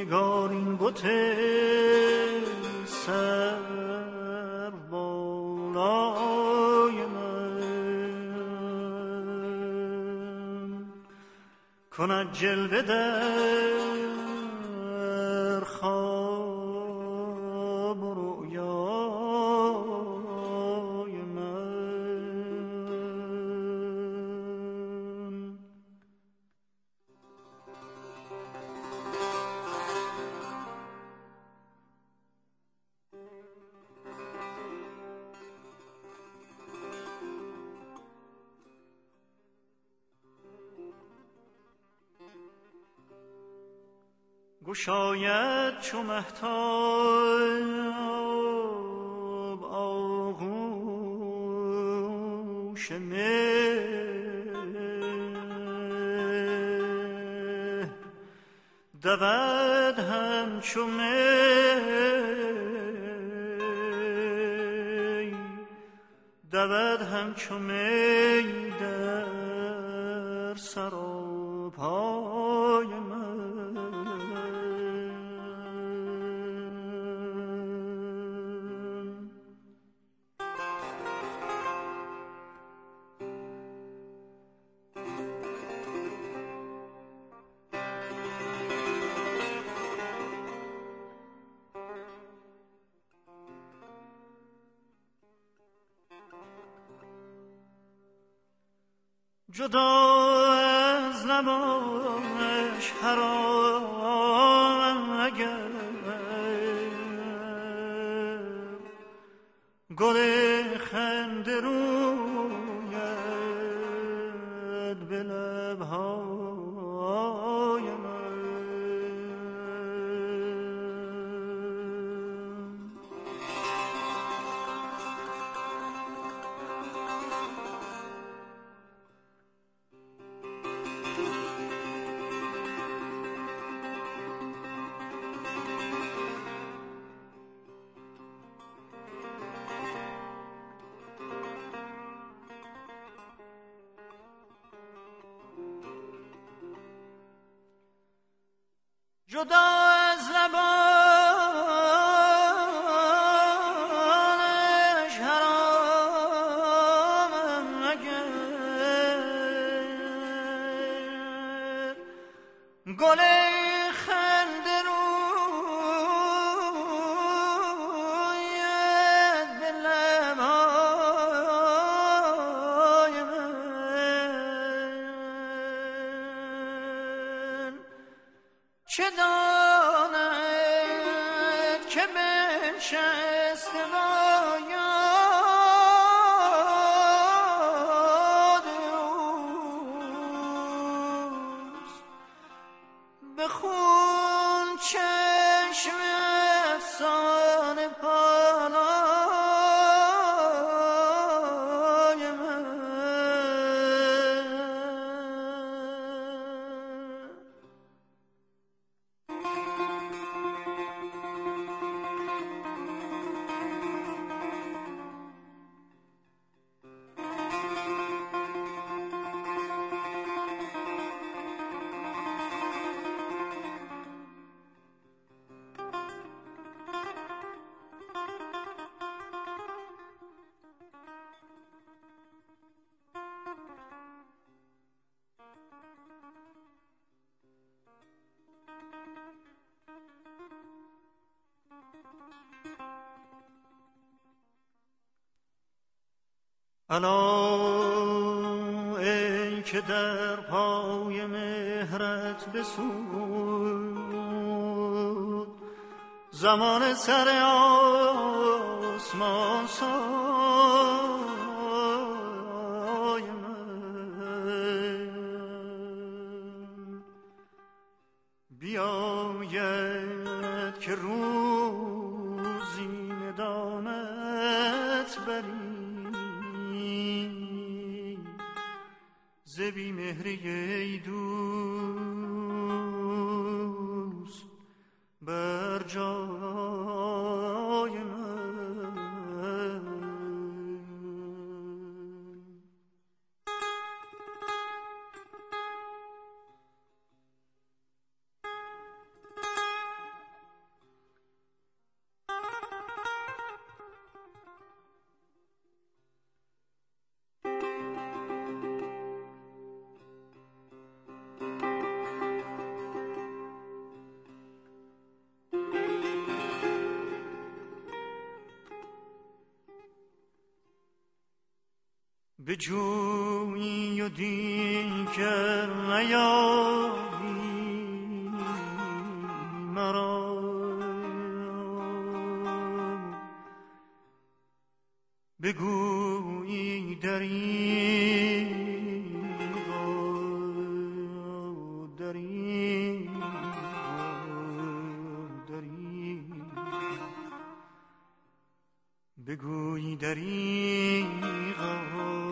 نگارین بت سر بالای من کند جلوه در خواب و رویای من. گشاید چو مهتاب آغوش مه دود همچو می دود همچو می در سراپای من. جدا از لبانش حرام اگر گل خنده روید به لبهای من. جدا از لبانش حرامم اگر گل خنده روید به لبهای من. چه داند که بنشسته با یاد اوست به خون چشم افسانه پالای من. الا ای که در پای مهرت بسود زمان سر آسمان سای من. بیاید که روزی ندامت بری ز بی مهری ای دوست بر جای من. بجویی و دیگر نیایی مرا، بگویی دریغا دریغا دریغا، بگویی دریغا